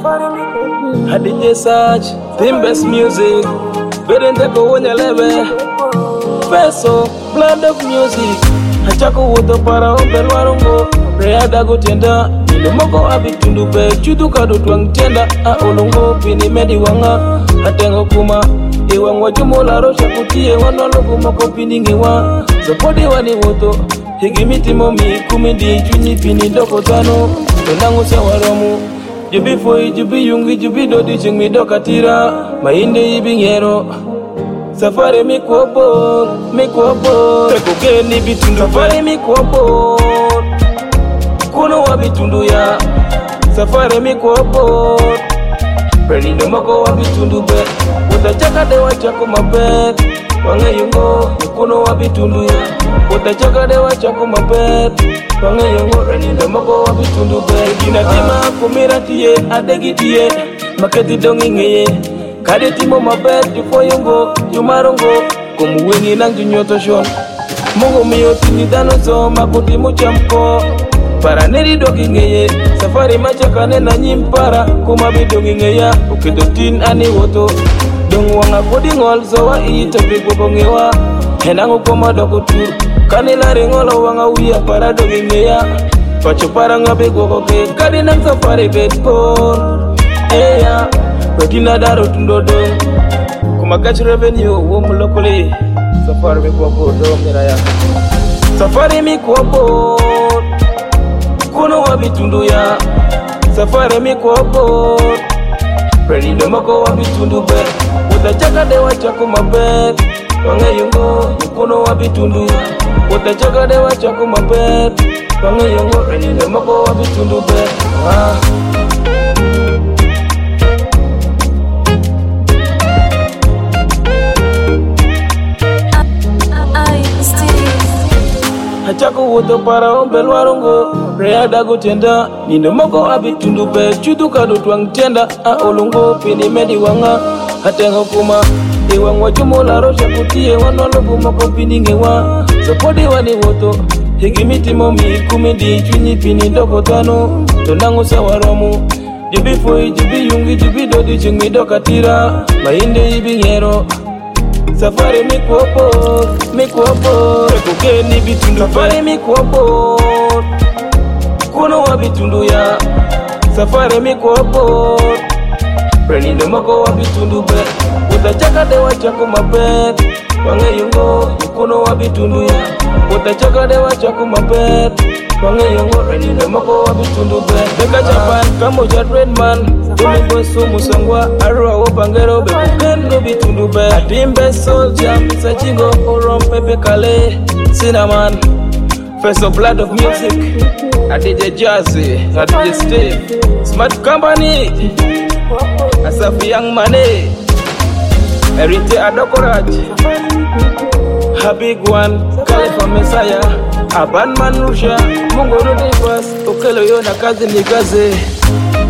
DJ Sarge, team best music. Berende ko wonya lebe. Peso, blood of music. Hachako woto para ombel warungo. Reada go tenda. Lumoko abitundu be. Chuduka do tuang tenda. A olongo pini medi wanga. Hatengo kuma. Iwa ngwajumola rosha kutie. Wanologu moko pini ngewa. Zapodi wani woto. Higimiti momi kumidi. Chunyi pini doko tano. Tondangu sawaromu. Jubi foi, jubi yungi, jubi dodi chingmi dokatira. Mainde ibingero. Safari mi kuopo. Peko geni bitundu. Safari mi kuopo. Kuno wa bitundu ya. Safari mi kuopo. Prelindo moko wa bitundu be. Utachaka dewa chako mabet. Wange yungo. Kuno wa bitundu ya. Utachaka dewa chako mabet. Wange yungo. Prelindo moko wa bitundu be. Gina tima kumira tiye. Adegi tiye. Maketi dongi ngeye. Kade timo mabet. Jufo yungo. Jumarongo. Kumu wengi nang junyoto shon. Mungu miyo tini dano so. Makuti muchamko. Para neri dogi ngeye. Safari machakane na nyimpara. Kumabi dogi ngeya. Ukito tin ani woto. Dong wanga kodi ngol. So wa ii topic wabongewa. Henangu koma doko tur. Kanila ringolo wanga uya para dogi ngeya. Pacho para ngabe gogoke. Kadi nang safari bedpon. Eya. Petina daro tundo dong. Kumakachi revenue womu lokoli. Safari mi kuwapo dong niraya. Safari mi kuwapo. Kuno wa bitundu ya. Safari mi kuwapo. Prelindo moko wa bitundu be. Utachaka dewa chako mabet. Wange yungo. Kuno wa bitundu ya. Utachaka dewa chako mabet. Wange yungo. Prelindo moko wa bitundu be. Hachako woto para ombel warungo. Reada go tenda. Nino moko abitundu be. Chuduka do tuang tenda. A olongo pini medi wanga. Hatengo kuma. Iwa ngwajumola rosha kutie. Wanologu moko pini ngewa. Zapodi wani woto. Higimiti momi kumidi. Chunyi pini doko tano. Tondangu sawaromu. Jubi foi, jubi yungi, jubi dodi chingmi dokatira. Mainde ibingero. Safari mi kuopo. Peko geni bitundu. Safari mi kuopo. Kuno wa bitundu ya. Safari mi kuopo. Prelindo moko wa bitundu be. Utachaka dewa chako mabet. Wange yungo. Kuno wa bitundu ya. Utachaka dewa chako mabet. Wange yungo. Prelindo moko wa bitundu be. Beka Japan kamo jadred man. Tumingo sumu sangwa. Arua wopangero be. Kendo bitundu be. Atimbe soldier. Misa chingo. Orom pepe kale. Cinnamon. First of blood of music. DJ Jazzy. DJ Steve. Smart company. Asafi Young Money. Erite Adokoraj. A big one. Khalifa Messiah. Aban Manusha. Mungu Rudifas. Ukelo yona kazi ni kazi.